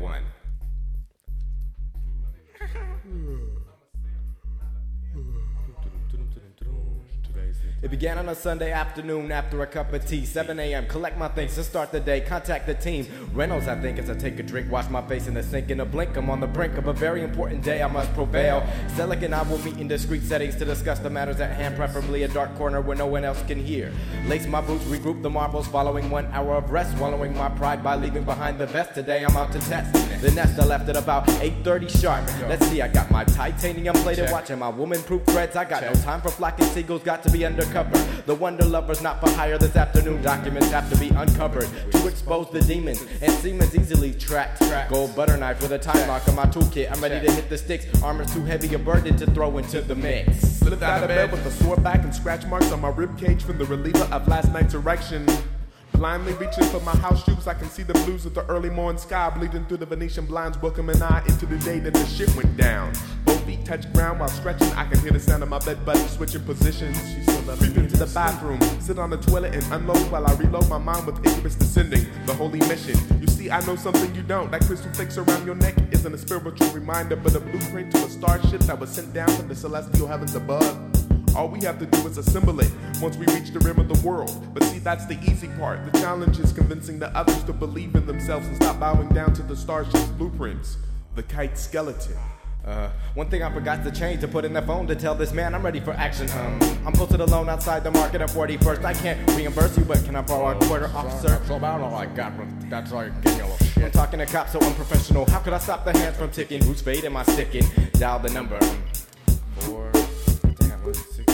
one. It began on a Sunday afternoon after a cup of tea, 7 a.m. Collect my things to start the day, contact the team. Reynolds, I think, as I take a drink, wash my face in the sink in a blink. I'm on the brink of a very important day, I must prevail. Selick and I will meet in discreet settings to discuss the matters at hand, preferably a dark corner where no one else can hear. Lace my boots, regroup the marbles, following 1 hour of rest, swallowing my pride by leaving behind the vest. Today I'm out to test the nest. I left at about 8:30 sharp. Let's see, I got my titanium plated watch and my woman-proof threads. I got no time for flocking seagulls, got to be undercover. The wonder lover's not for hire this afternoon. Documents have to be uncovered to expose the demons, and semen's easily tracked. Gold butter knife with a time lock on my toolkit. I'm ready to hit the sticks. Armor's too heavy a burden to throw into the mix. Slipped out of bed with a sore back and scratch marks on my ribcage from the reliever of last night's erection. Blindly reaching for my house shoes, I can see the blues of the early morning sky bleeding through the Venetian blinds, welcoming I into the day that the shit went down. Both feet touch ground while stretching, I can hear the sound of my bed buddy switching positions. Creep into the bathroom, sit on the toilet and unload while I reload my mind with Icarus descending, the holy mission. You see, I know something you don't. That crystal fix around your neck isn't a spiritual reminder, but a blueprint to a starship that was sent down from the celestial heavens above. All we have to do is assemble it once we reach the rim of the world. But see, that's the easy part. The challenge is convincing the others to believe in themselves and stop bowing down to the starship's blueprints. The kite skeleton. One thing I forgot to change, to put in the phone to tell this man I'm ready for action. I'm posted alone outside the market at 41st. I can't reimburse you, but can I borrow a quarter, officer? So about all I got, that's all you get, you little shit. I'm talking to cops so unprofessional. How could I stop the hands from ticking? Whose fate am I sticking? Dial the number. 4. Damn, what is 6?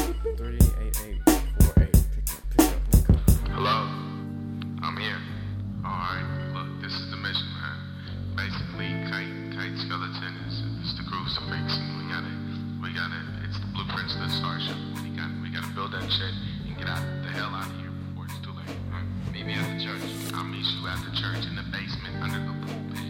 388848. Pick up. Hello, I'm here. Alright, look, this is the mission, man. Basically, kite skeleton is the crucifix, and we gotta, it's the blueprints of the starship. We gotta build that shit and get the hell out of here before it's too late. Meet me at the church. I'll meet you at the church in the basement under the pulpit.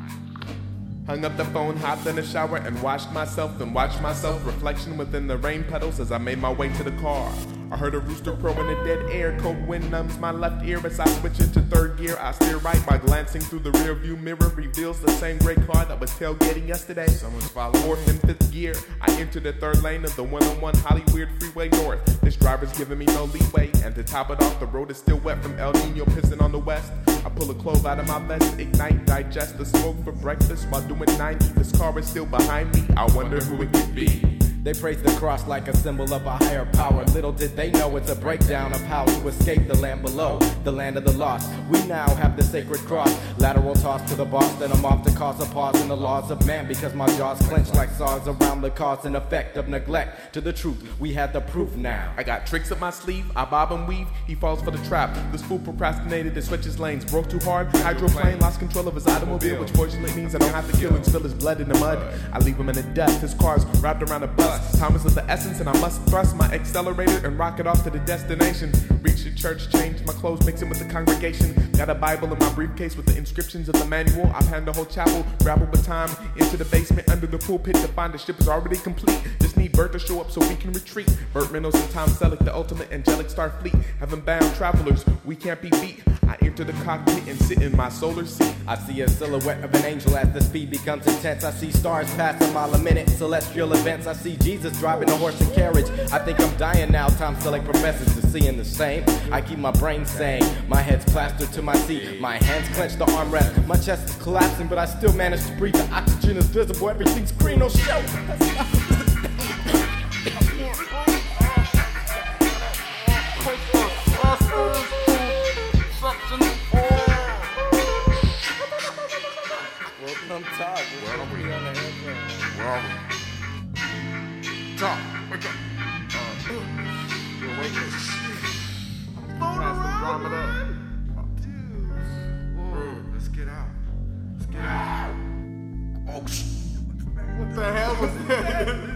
Hung up the phone, hopped in the shower, and washed myself, then watched myself, reflection within the rain petals as I made my way to the car. I heard a rooster crow in the dead air, cold wind numbs my left ear as I switch into third gear. I steer right by glancing through the rear view mirror, reveals the same gray car that was tailgating yesterday. Someone's following. Fourth and fifth gear, I enter the third lane of the 101 Hollywood Freeway North. This driver's giving me no leeway, and to top it off, the road is still wet from El Nino pissing on the west. I pull a clove out of my vest, ignite, digest the smoke for breakfast while doing 90. This car is still behind me, I wonder who it could be. They praise the cross like a symbol of a higher power. Little did they know it's a breakdown of how to escape the land below, the land of the lost. We now have the sacred cross. Lateral toss to the boss, then I'm off to cause a pause in the laws of man, because my jaws clench like saws around the cause and effect of neglect. To the truth, we had the proof now. I got tricks up my sleeve, I bob and weave, he falls for the trap. This fool procrastinated to switch his lanes, broke too hard, hydroplane, lost control of his automobile, which fortunately means I don't have to kill and spill his blood in the mud. I leave him in the dust, his car's wrapped around a bus. Time is of the essence and I must thrust my accelerator and rocket off to the destination. Reach the church, change my clothes, mix it with the congregation. Got a Bible in my briefcase with the inscriptions of the manual. I've had the whole chapel, grapple with time, into the basement under the pulpit to find the ship is already complete. Just need Bert to show up so we can retreat. Burt Reynolds and Tom Selleck, the ultimate angelic star fleet. Heaven bound travelers, we can't be beat. I enter the cockpit and sit in my solar seat. I see a silhouette of an angel as the speed becomes intense. I see stars pass a mile a minute, celestial events. I see Jesus driving a horse and carriage. I think I'm dying now, Tom Selleck professes to seeing the same. I keep my brain sane, my head's plastered to my seat. My hands clench the armrest, my chest is collapsing, but I still manage to breathe. The oxygen is visible, everything's green, no show. Welcome, Todd. Where are we on the airplane? Where are we? Tom, wake up. You're wake up. Pass the drama up. Dude. Whoa, let's get out. Let's get out. Oh, shit. What the hell was that?